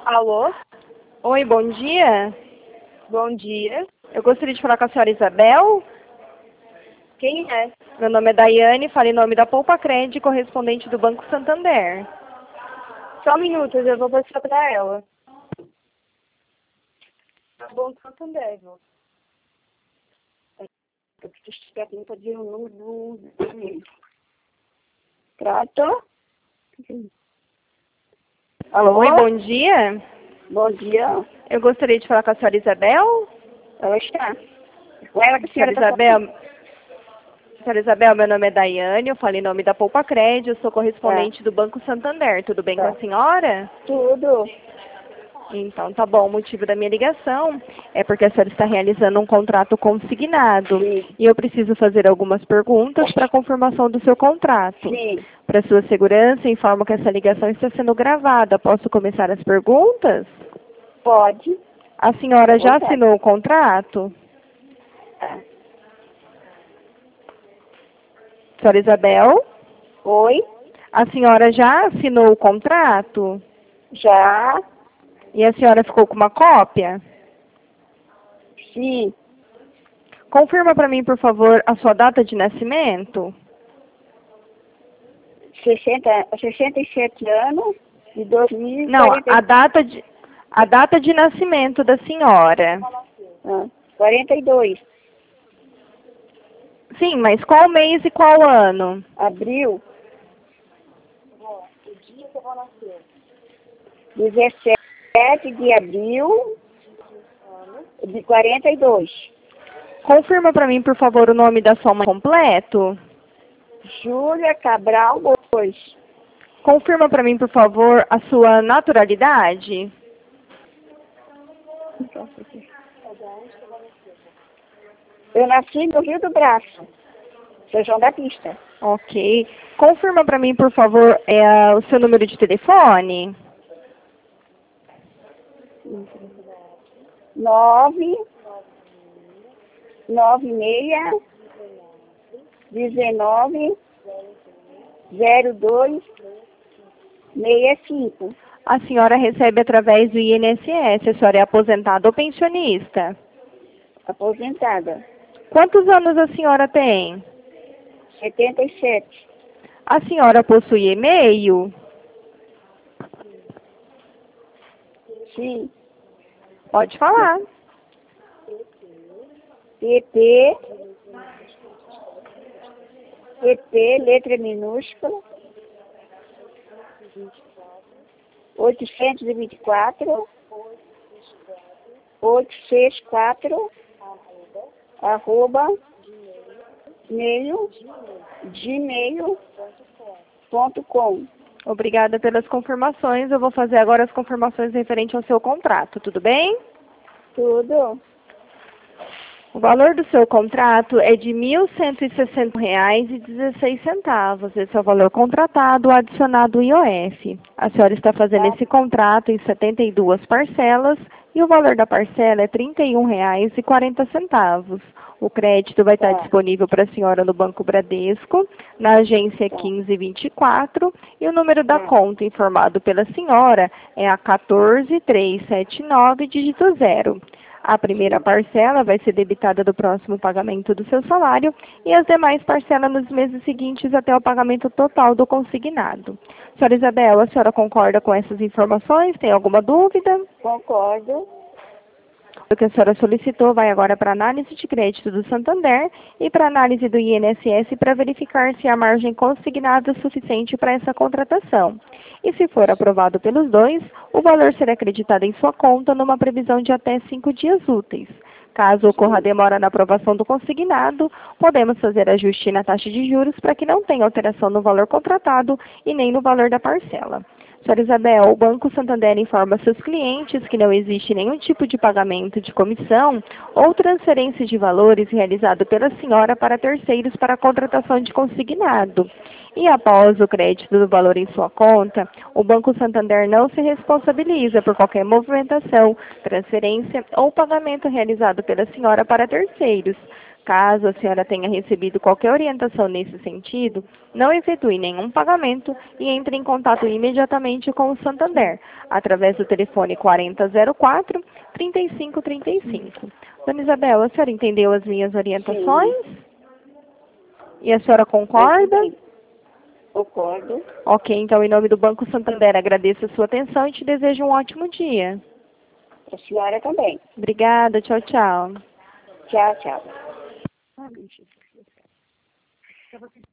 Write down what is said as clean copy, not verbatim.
Alô? Oi, bom dia. Bom dia. Eu gostaria de falar com a senhora Isabel. Quem é? Meu nome é Daiane, falo em nome da Poupa Cred, correspondente do Banco Santander. Só um minuto, eu vou passar pra ela. Tá bom, Santander, viu? Eu preciso chegar aqui para dizer o número do e-mail. Trato? Alô? Oi, bom dia. Bom dia. Eu gostaria de falar com a senhora Isabel. Ela está. Com ela que a senhora Senhora está falando. Isabel, senhora Isabel, meu nome é Daiane, eu falo em nome da Poupa Cred, eu sou correspondente do Banco Santander. Tudo bem com a senhora? Tudo. Então, tá bom. O motivo da minha ligação é porque a senhora está realizando um contrato consignado Sim. e eu preciso fazer algumas perguntas para confirmação do seu contrato. Sim. Para sua segurança, informo que essa ligação está sendo gravada. Posso começar as perguntas? Pode. A senhora já Vontade. assinou o contrato? Tá. Senhora Isabel? Oi? A senhora já assinou o contrato? Já? E a senhora ficou com uma cópia? Sim. Confirma para mim, por favor, a sua data de nascimento. 67 anos e 2040. Não, a data de nascimento da senhora. 42. Sim, mas qual mês e qual ano? Abril. 17 de abril de 42. Confirma para mim, por favor, o nome da sua mãe completo. Júlia Cabral 2. Confirma para mim, por favor, a sua naturalidade. Eu nasci no Rio do Braço, São João da Pista. Ok. Confirma para mim, por favor, o seu número de telefone. 9 96 19 02 65. A senhora recebe através do INSS. A senhora é aposentada ou pensionista? Aposentada. Quantos anos a senhora tem? 77. A senhora possui e-mail? Sim. Pode falar. PP, letra minúscula, 824, 864, arroba, gmail.com. Obrigada pelas confirmações. Eu vou fazer agora as confirmações referentes ao seu contrato, tudo bem? Tudo. O valor do seu contrato é de R$ 1.160,16. Esse é o valor contratado, adicionado o IOF. A senhora está fazendo esse contrato em 72 parcelas e o valor da parcela é R$ 31,40. O crédito vai estar disponível para a senhora no Banco Bradesco, na agência 1524, e o número da conta informado pela senhora é a 14379, dígito 0. A primeira parcela vai ser debitada do próximo pagamento do seu salário e as demais parcelas nos meses seguintes até o pagamento total do consignado. Senhora Isabel, a senhora concorda com essas informações? Tem alguma dúvida? Concordo. O que a senhora solicitou vai agora para análise de crédito do Santander e para análise do INSS para verificar se a margem consignada é suficiente para essa contratação. E se for aprovado pelos dois, o valor será acreditado em sua conta numa previsão de até 5 dias úteis. Caso ocorra demora na aprovação do consignado, podemos fazer ajuste na taxa de juros para que não tenha alteração no valor contratado e nem no valor da parcela. Senhora Isabel, o Banco Santander informa seus clientes que não existe nenhum tipo de pagamento de comissão ou transferência de valores realizado pela senhora para terceiros para a contratação de consignado. E após o crédito do valor em sua conta, o Banco Santander não se responsabiliza por qualquer movimentação, transferência ou pagamento realizado pela senhora para terceiros. Caso a senhora tenha recebido qualquer orientação nesse sentido, não efetue nenhum pagamento e entre em contato imediatamente com o Santander, através do telefone 4004-3535. Dona Isabel, a senhora entendeu as minhas orientações? Sim. E a senhora concorda? Concordo. Ok, então, em nome do Banco Santander, agradeço a sua atenção e te desejo um ótimo dia. A senhora também. Obrigada, tchau, tchau. Tchau, tchau.